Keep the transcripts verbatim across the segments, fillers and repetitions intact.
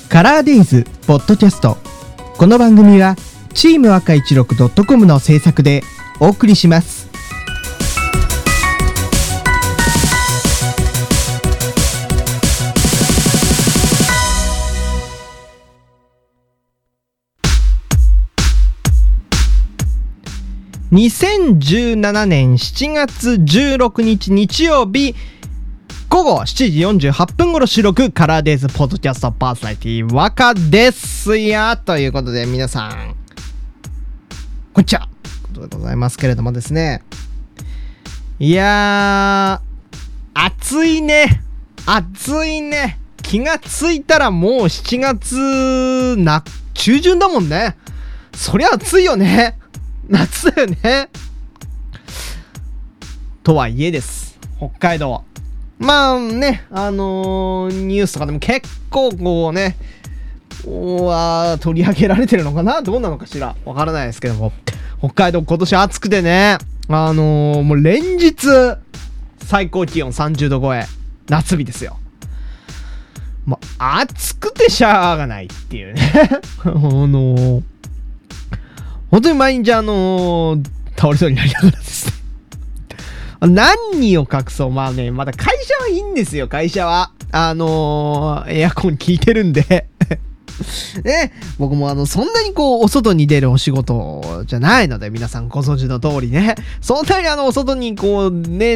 カラーデイズポッドキャスト。この番組はチーム赤いちろくドットコムの制作でお送りします。にせんじゅうななねんしちがつじゅうろくにち日曜日ごごしちじよんじゅうはっぷん頃収録、カラーデイズポッドキャストパーソナリティ若ですやということで、皆さんこんにちはということでございますけれどもですね、いやー暑いね暑いね気がついたらもうしちがつな中旬だもんね。そりゃ暑いよね、夏だよね。とはいえです、北海道まあね、あのー、ニュースとかでも結構こうね、うわ取り上げられてるのかな、どうなのかしら、わからないですけども、北海道今年暑くてね、あのー、もう連日最高気温さんじゅうど超え、夏日ですよ。もう暑くてしゃーがないっていうねあのー、本当に毎日あのー、倒れそうになりながらですね何を隠そう、まあね、まだ会社はいいんですよ、会社は。あのー、エアコン効いてるんでね、僕もあの、そんなにこう、お外に出るお仕事じゃないので、皆さんご存知の通りね、そんなにあの、お外にこう、ね、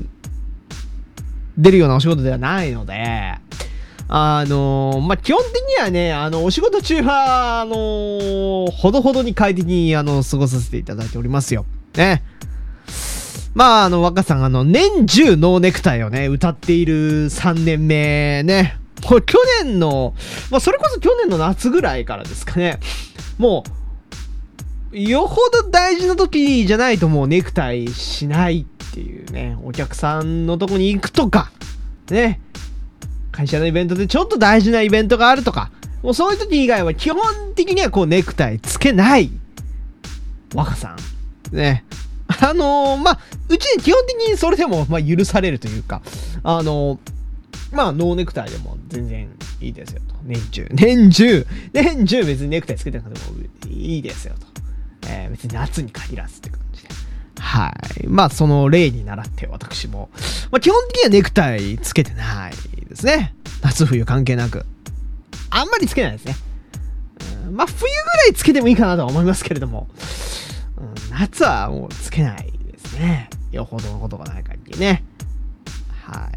出るようなお仕事ではないので、あのー、まあ、基本的にはね、あの、お仕事中は、あのー、ほどほどに快適に、あの、過ごさせていただいておりますよ。ね。まあ、あの、若さん、あの、年中ノーネクタイをね、歌っているさんねんめね。これ、去年の、まあ、それこそ去年の夏ぐらいからですかね。もう、よほど大事な時じゃないともうネクタイしないっていうね、お客さんのとこに行くとか、ね、会社のイベントでちょっと大事なイベントがあるとか、もうそういう時以外は基本的にはこうネクタイつけない若さん。ね。あのー、まあ、うちに基本的にそれでも、まあ、許されるというか、あのー、まあ、ノーネクタイでも全然いいですよと。年中、年中、年中別にネクタイつけてなくてもいいですよと。えー、別に夏に限らずって感じで。はい。まあ、その例に倣って私も、まあ、基本的にはネクタイつけてないですね。夏冬関係なく。あんまりつけないですね。うん、まあ、冬ぐらいつけてもいいかなとは思いますけれども。うん、夏はもうつけないですね。よほどのことがない限りね。はい。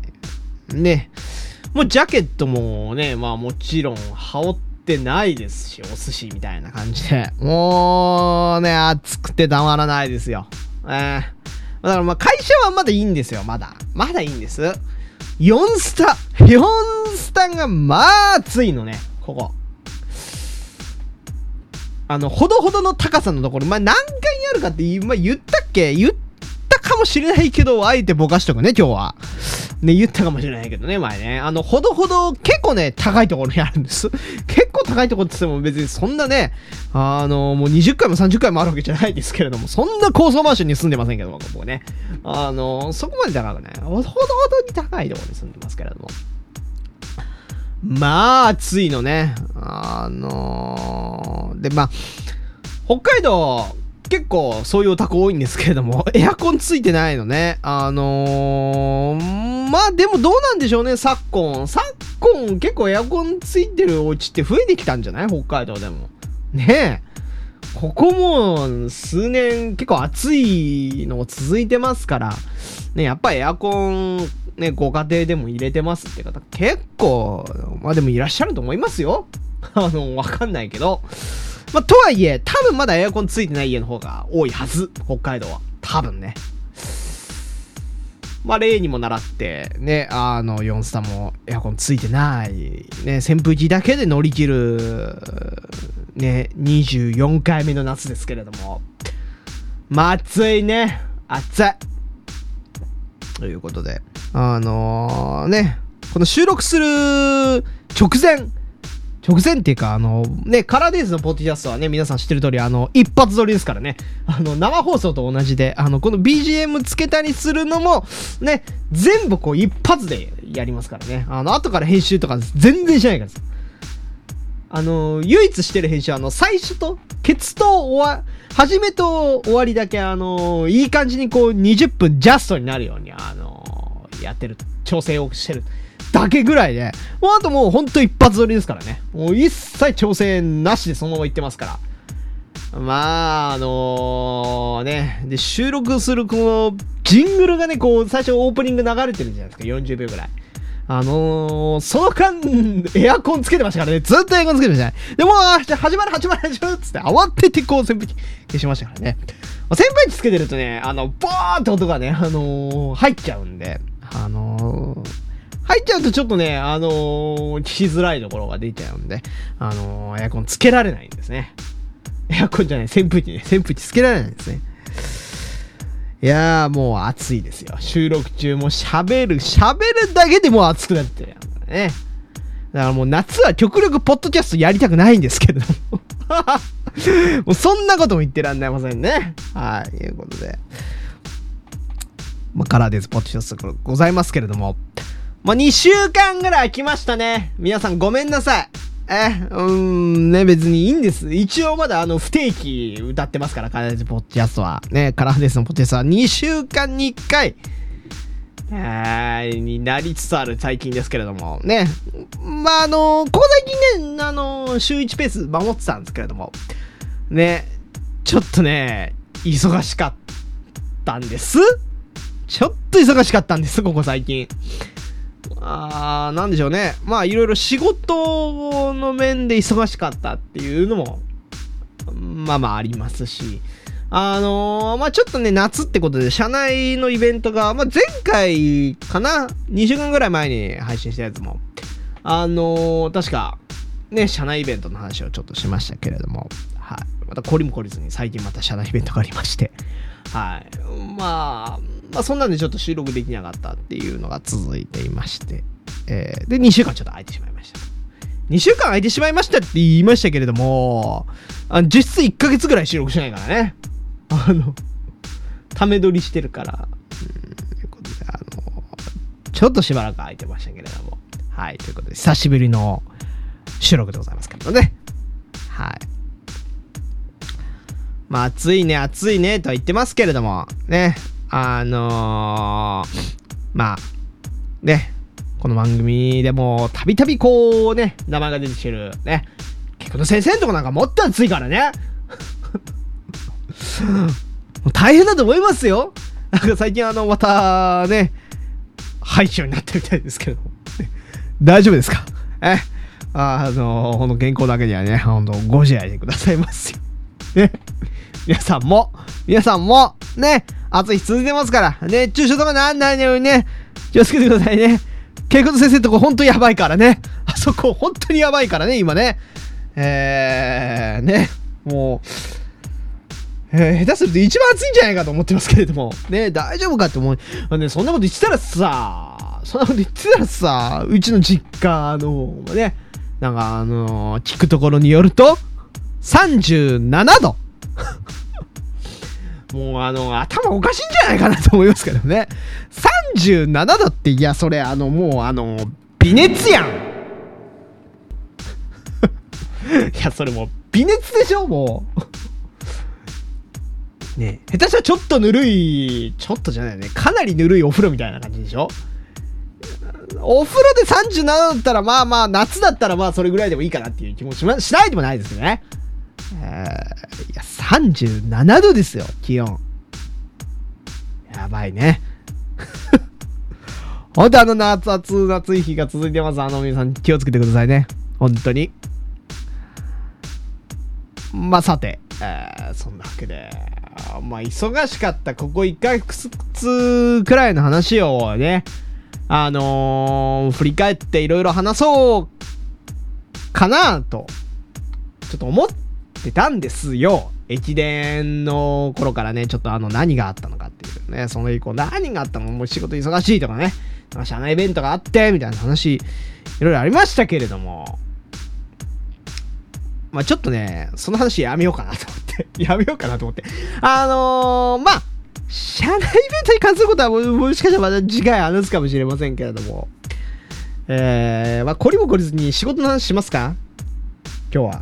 ね。もうジャケットもね、まあもちろん羽織ってないですし、お寿司みたいな感じで。もうね、暑くてたまらないですよ。えー、だからまあ会社はまだいいんですよ、まだ。まだいいんです。よんスタ。よんスタがまあ暑いのね、ここ。あの、ほどほどの高さのところ、まあ、何階にあるかって、まあ、言ったっけ言ったかもしれないけど、あえてぼかしとくね、今日は。ね、言ったかもしれないけどね、前ね。あの、ほどほど、結構ね、高いところにあるんです。結構高いところって言っても別にそんなね、あの、もうにじゅっかいもさんじゅっかいもあるわけじゃないですけれども、そんな高層マンションに住んでませんけども、僕ね。あの、そこまで高くない。ほどほどに高いところに住んでますけれども。まあ、暑いのね。あのー、で、まあ、北海道、結構そういうお宅多いんですけれども、エアコンついてないのね。あのー、まあでもどうなんでしょうね、昨今。昨今結構エアコンついてるお家って増えてきたんじゃない？北海道でも。ねえ。ここも数年結構暑いの続いてますから、ね、やっぱりエアコン、ね、ご家庭でも入れてますって方結構、まあでもいらっしゃると思いますよ。あの、わかんないけど。まあ、とはいえ、多分まだエアコンついてない家の方が多いはず。北海道は。多分ね。まあ、例にも習って、ね、あの、よんスタもエアコンついてない、ね、扇風機だけで乗り切る、ね、にじゅうよんかいめの夏ですけれども。まあ、暑いね。暑い。ということで、あのー、ね、この収録する直前、直前っていうか、あのね、カラーデイズのポッドキャストはね、皆さん知ってる通り、あの、一発撮りですからね。あの、生放送と同じで、あの、この ビージーエム つけたりするのも、ね、全部こう一発でやりますからね。あの、後から編集とか全然しないからです。 あの、唯一してる編集は、あの、最初と、ケツと終わ、始めと終わりだけ、あの、いい感じにこう、にじゅっぷんジャストになるように、あの、やってる、調整をしてるだけぐらいで、もうあともうほんと一発撮りですからね。もう一切調整なしでそのままいってますから。まあ、あのー、ね、で、収録するこの、ジングルがね、こう、最初オープニング流れてるじゃないですか、よんじゅうびょうぐらい。あのー、その間、エアコンつけてましたからね、ずっとエアコンつけてましたね。でも、あ、じゃあ始まる始まる始まるっつって、慌ててこう、扇風機消しましたからね。扇風機つけてるとね、あの、ボーンって音がね、あのー、入っちゃうんで、あのー、入っちゃうとちょっとね、あのー、聞きづらいところが出ちゃうんで、あのー、エアコンつけられないんですね。エアコンじゃない、扇風機ね。扇風機つけられないんですね。いやー、もう暑いですよ。収録中も喋る、喋るだけでもう暑くなってるやんね。だからもう夏は極力ポッドキャストやりたくないんですけれども。もうそんなことも言ってらんないませんね。はい、ということで。まあ、カラーデズポッドキャストございますけれども。まあ、にしゅうかんぐらい空きましたね。皆さんごめんなさい。え、うーん、ね、別にいいんです。一応まだあの、不定期歌ってますから、カラーデスポッドキャストは。ね、カラーデスのポッドキャストはにしゅうかんにいっかい、えー、になりつつある最近ですけれども、ね。まあ、あの、ここ最近ね、あの、週いちペース守ってたんですけれども、ね、ちょっとね、忙しかったんです。ちょっと忙しかったんです、ここ最近。あー、なんでしょうね。まあいろいろ仕事の面で忙しかったっていうのもまあまあありますし、あのー、まあちょっとね、夏ってことで社内のイベントが、まあ前回かな、にしゅうかんぐらい前に配信したやつも、あのー、確かね、社内イベントの話をちょっとしましたけれども、はい、また懲りも懲りずに最近また社内イベントがありまして、はい、まあまあそんなんでちょっと収録できなかったっていうのが続いていまして、えー、でにしゅうかんちょっと空いてしまいました。にしゅうかん空いてしまいましたって言いましたけれども、あの実質いっかげつぐらい収録しないからね。あのため撮りしてるから、うんということで、あのちょっとしばらく空いてましたけれども、はい、ということで久しぶりの収録でございますけどね。はい。まあ暑いね暑いねとは言ってますけれどもね。あのー、まあ、ね、この番組でもたびたびこうね、名前が出てきてるね、菊野先生のとこなんかもっと暑いからね。もう大変だと思いますよ。なんか最近あの、またね、廃墟になってるみたいですけど、大丈夫ですか？え、あのー、この原稿だけにはね、ほんとご自愛でくださいますよ。ね。皆さんも、皆さんも、ね、暑い日続いてますから、熱中症とかなんないようにね、気をつけてくださいね。ケイコト先生のとこほんとやばいからね。あそこほんとにやばいからね、今ね。えー、ね、もう、えー、下手すると一番暑いんじゃないかと思ってますけれども、ね、大丈夫かって思う。ね、そんなこと言ってたらさ、そんなこと言ってたらさ、うちの実家の、ね、なんかあのー、聞くところによると、さんじゅうななど。もうあの、頭おかしいんじゃないかなと思いますけどね。さんじゅうななどって、いや、それあの、もうあの、微熱やん。いや、それもう、微熱でしょ、もう。ねえ、下手したらちょっとぬるい、ちょっとじゃないよね。かなりぬるいお風呂みたいな感じでしょ。お風呂でさんじゅうななどだったら、まあまあ、夏だったらまあ、それぐらいでもいいかなっていう気もしま、しないでもないですけどね。えー、いや、さんじゅうななどですよ、気温。やばいね。ほんとあの夏暑夏い日が続いてます。あの皆さん気をつけてくださいね。本当に。まあさて、えー、そんなわけで、まあ忙しかったここいっかげつくらいの話をね、あのー、振り返っていろいろ話そうかなと、ちょっと思ってってたんですよ。駅伝の頃からね、ちょっとあの何があったのかっていうね、その以降何があったの、もう仕事忙しいとかね、社内イベントがあってみたいな話いろいろありましたけれども、まあちょっとね、その話やめようかなと思ってやめようかなと思ってあのー、まあ社内イベントに関することはも, もしかしたらまた次回話すかもしれませんけれども、えー、まあこりもこりずに仕事の話しますか。 今日は。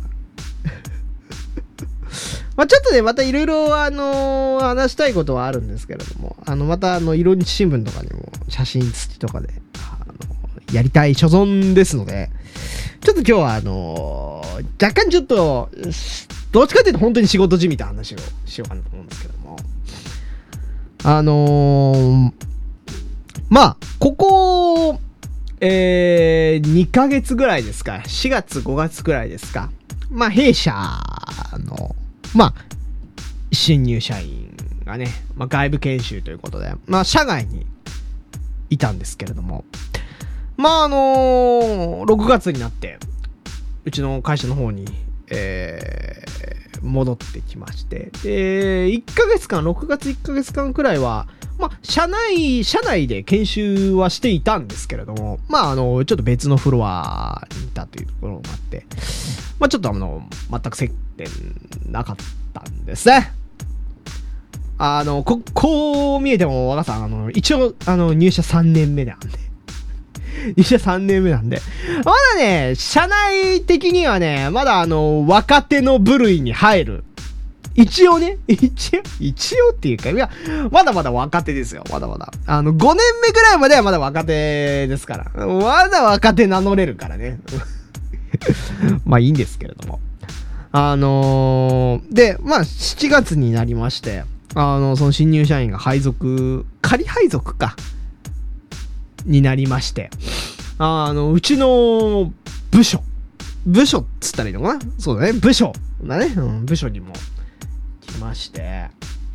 まあちょっとね、またいろいろ、あのー、話したいことはあるんですけれども、あの、また、あの、色日新聞とかにも写真付きとかで、あの、やりたい所存ですので、ちょっと今日は、あのー、若干ちょっと、どっちかっていうと本当に仕事じみた話をしようかなと思うんですけども、あのー、まあ、ここ、えー、にかげつぐらいですか、しがつ、ごがつぐらいですか、まあ、弊社の、まあ、新入社員がね、まあ、外部研修ということで、まあ、社外にいたんですけれども、まあ、あのー、ろくがつになって、うちの会社の方に、えー、戻ってきまして、で、いっかげつかん、ろくがついっかげつかんくらいは、まあ、社内、社内で研修はしていたんですけれども、まあ、あの、ちょっと別のフロアにいたというところもあって、まあ、ちょっとあの、全く接点なかったんですね。あの、こ、こう見えても、若さん、あの、一応、あの、入社さんねんめなんで。入社さんねんめなんで。まだね、社内的にはね、まだあの、若手の部類に入る。一応ね、一応、一応っていうか、いや、まだまだ若手ですよ。まだまだ。あの、ごねんめぐらいまではまだ若手ですから。まだ若手名乗れるからね。まあいいんですけれども。あのー、で、まあしちがつになりまして、あの、その新入社員が配属、仮配属か。になりまして。あの、うちの部署。部署っつったらいいのかな？そうだね。部署だね。うん、部署にも。まして、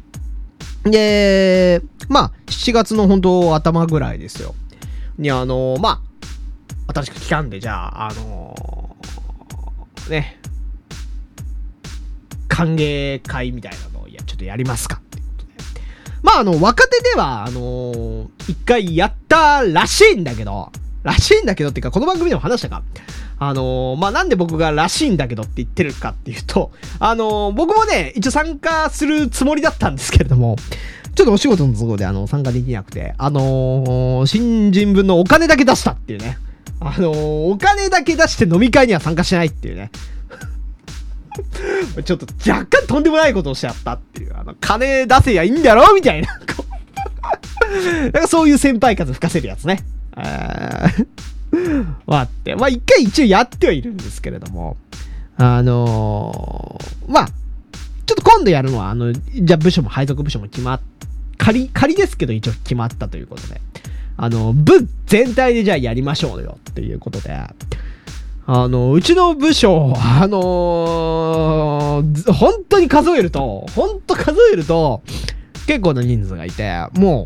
で、まあしちがつの本当頭ぐらいですよに、あのまあ新しく来たんで、じゃああのー、ね歓迎会みたいなのをいやちょっとやりますかっていうことで、まああの若手ではあのー、一回やったらしいんだけどらしいんだけどっていうか、この番組でも話したか、あのー、まあ、なんで僕がらしいんだけどって言ってるかっていうと、あのー、僕もね、一応参加するつもりだったんですけれども、ちょっとお仕事の都合であの参加できなくて、あのー、新人分のお金だけ出したっていうね。あのー、お金だけ出して飲み会には参加しないっていうね。ちょっと若干とんでもないことをしちゃったっていう、あの、金出せやいいんだろみたいな。なんかそういう先輩風吹かせるやつね。あはあって、まあ一回一応やってはいるんですけれども、あのー、まあちょっと今度やるのはあのじゃあ部署も配属部署も決まっ仮仮ですけど一応決まったということで、あの部全体でじゃあやりましょうよっていうことで、あのうちの部署あのー、本当に数えると本当数えると結構な人数がいて、も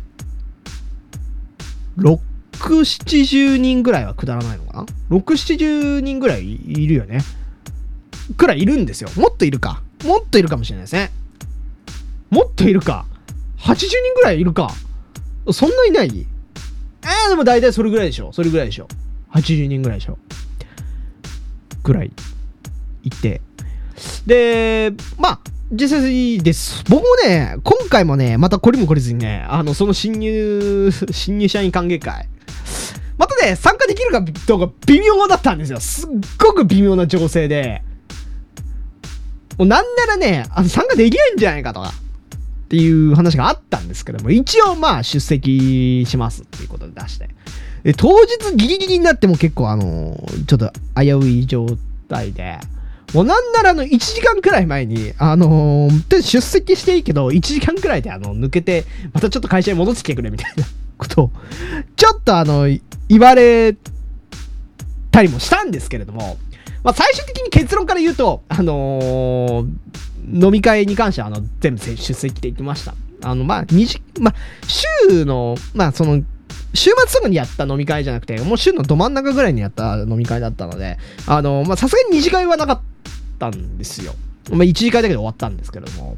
うろく、ななじゅうにんぐらいはくだらないのかな ?ろく、ななじゅうにんぐらいいるよね。くらいいるんですよ。もっといるか。もっといるかもしれないですね。もっといるか。はちじゅうにんぐらいいるか。そんないない？えー、でも大体それぐらいでしょ。それぐらいでしょ。はちじゅうにんぐらいでしょ。ぐらいいて。で、まあ、実際です。僕もね、今回もね、またこれもこれずにね、あの、その新入、新入社員歓迎会。またね、参加できるかどうか微妙だったんですよ。すっごく微妙な情勢で。もうなんならね、あの参加できないんじゃないかとか、っていう話があったんですけども、一応まあ出席しますっていうことで出して。で、当日ギリギリになっても結構あの、ちょっと危うい状態で、もうなんならあのいちじかんくらい前に、あのー、出席していいけど、いちじかんくらいであの、抜けて、またちょっと会社に戻ってきてくれみたいなことを、ちょっとあの、言われたりもしたんですけれども、まあ最終的に結論から言うと、あのー、飲み会に関してはあの、全部出席で行きました。あの、まあ、二時、まあ、週の、まあその、週末とかにやった飲み会じゃなくて、もう週のど真ん中ぐらいにやった飲み会だったので、あの、まあさすがに二次会はなかったんですよ。まあ一次会だけで終わったんですけども、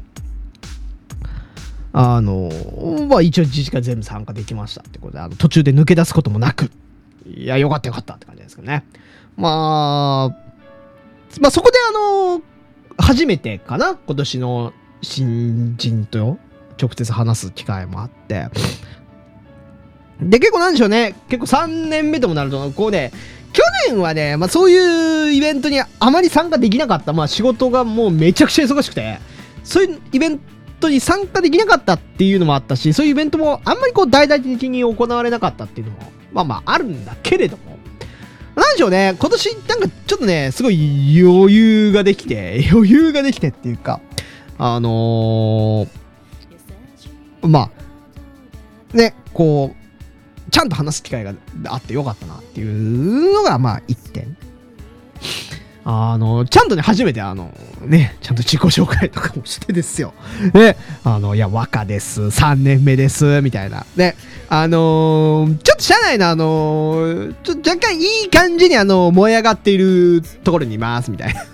あの、まあ一応一次会全部参加できましたってことで、あの途中で抜け出すこともなく、いや、よかったよかったって感じですけどね。まあ、まあそこであの、初めてかな、今年の新人と直接話す機会もあって、で、結構なんでしょうね。結構さんねんめともなると、こうね、 去年はね、まあそういうイベントにあまり参加できなかった。まあ仕事がもうめちゃくちゃ忙しくて、そういうイベントに参加できなかったっていうのもあったし、そういうイベントもあんまりこう大々的に行われなかったっていうのも、まあまああるんだけれども、なんでしょうね、今年なんかちょっとね、すごい余裕ができて、余裕ができてっていうか、あのー、まあ、ね、こう、ちゃんと話す機会があってよかったなっていうのが、まあ、一点。あの、ちゃんとね、初めて、あの、ね、ちゃんと自己紹介とかもしてですよ。ね、あの、いや、若です、さんねんめです、みたいな。ね、あのー、ちょっと社内の、あのー、ちょっと若干いい感じに、あの、燃え上がっているところにいます、みたいな。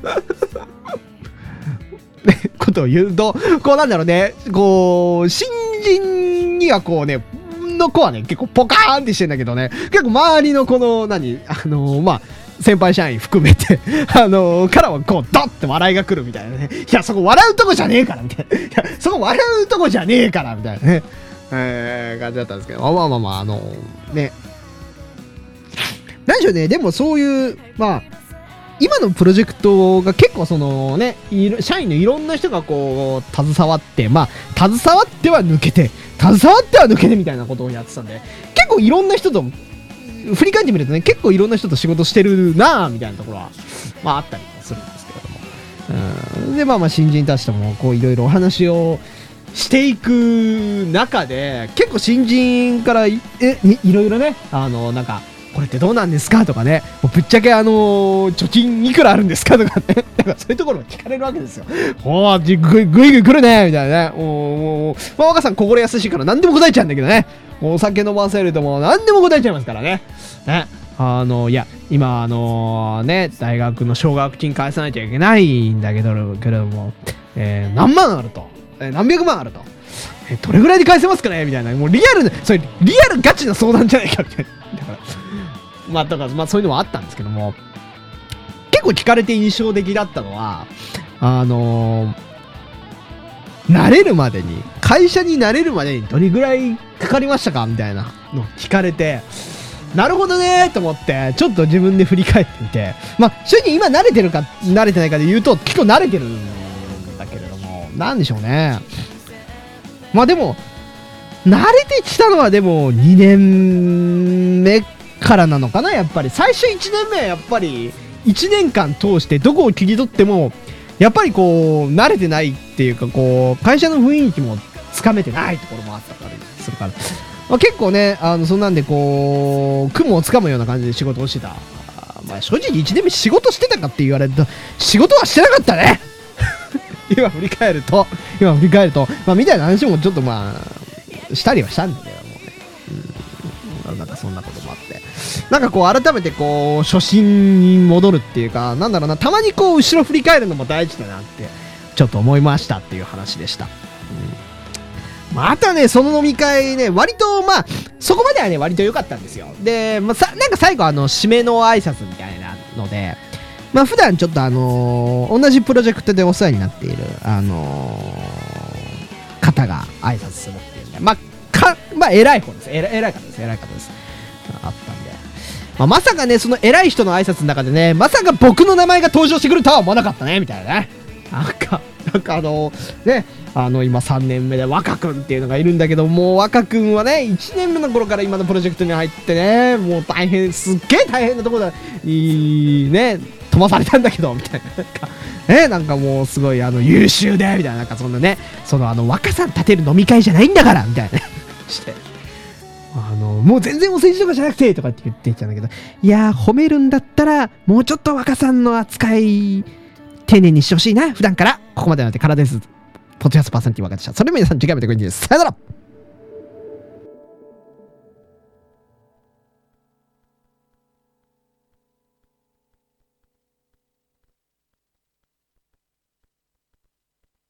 ね、ことを言うと、こうなんだろうね、こう、新人にはこうね、の子はね、結構ポカーンってしてんだけどね、結構周りのこの、何、あのー、まあ、先輩社員含めて、あのー、からはこう、ドッって笑いが来るみたいなね。いや、そこ笑うとこじゃねえから、みたいな。いや、そこ笑うとこじゃねえから、みたいなね。えー、感じだったんですけど、まあまあまあまあ、あのー、ね。何でしょうね、でもそういう、まあ、今のプロジェクトが結構そのね、社員のいろんな人がこう、携わって、まあ、携わっては抜けて、携わっては抜けてみたいなことをやってたんで、結構いろんな人と、振り返ってみるとね、結構いろんな人と仕事してるなぁ、みたいなところは、まああったりもするんですけれども。うん。で、まあまあ新人たちとも、こういろいろお話をしていく中で、結構新人からい、え、いろいろね、あの、なんか、これってどうなんですかとかね、もうぶっちゃけあのー、貯金いくらあるんですかとかね、なんかそういうところを聞かれるわけですよ。おー、ぐいぐいぐい来るねみたいなね。おー、まあ、若さん心優しいから何でも答えちゃうんだけどね。お酒飲ませるともう何でも答えちゃいますからね。ね。あの、いや、今あのー、ね、大学の奨学金返さなきゃいけないんだけど、けれども、えー、何万あると。えー、何百万あると。えー、どれぐらいで返せますかねみたいな。もうリアルな、それリアルガチな相談じゃないかみたいな。だからまあ、だから、まあ、そういうのもあったんですけども、結構聞かれて印象的だったのは、あのー、慣れるまでに、会社に慣れるまでにどれぐらいかかりましたかみたいなのを聞かれて、なるほどねーと思って、ちょっと自分で振り返ってみて、まあ、正直今慣れてるか、慣れてないかで言うと、結構慣れてるんだけれども、なんでしょうね。まあでも、慣れてきたのはでもにねんめからなのかな、やっぱり。最初いちねんめはやっぱりいちねんかん通してどこを切り取っても、やっぱりこう、慣れてないっていうか、こう、会社の雰囲気もつかめてないところもあったからするから。まあ、結構ね、あの、そんなんでこう、雲をつかむような感じで仕事をしてた。まあ正直いちねんめ仕事してたかって言われると、仕事はしてなかったね今振り返ると、今振り返ると、まあみたいな話もちょっとまあ、したりはしたんだけどもね。うん。なんかそんなこともあって。なんかこう改めてこう、初心に戻るっていうか、なんだろうな、たまにこう後ろ振り返るのも大事だなって、ちょっと思いましたっていう話でした。うん。まあ、あとはね、その飲み会ね、割とまあ、そこまではね、割と良かったんですよ。で、まあさ、なんか最後あの、締めの挨拶みたいなので、まあ普段ちょっとあのー、同じプロジェクトでお世話になっている、あのー、方が挨拶するっていうね。まあ、か、まあ偉い方です。偉い、偉い方です。偉い方です。あったんで。まあ、まさかね、その偉い人の挨拶の中でね、まさか僕の名前が登場してくるとは思わなかったね、みたいなね。なんか、なんかあのー、ね、あの、今さんねんめで若くんっていうのがいるんだけど、もう若くんはね、いちねんめの頃から今のプロジェクトに入ってね、もう大変、すっげえ大変なところだ、いいね、飛ばされたんだけど、みたいな。なんか、ね、なんかもうすごい、あの、優秀で、みたいな、なんかそんなね、そのあの、若さん立てる飲み会じゃないんだから、みたいな。して。あの、もう全然お世辞とかじゃなくて、とかって言っていたんだけど、いやー、褒めるんだったら、もうちょっと若さんの扱い、丁寧にしてほしいな、普段から。ここまでなんてからです。ポッドキャストパーソナリティ若でした。それでは皆さん、次回までごきげんよう。さよなら。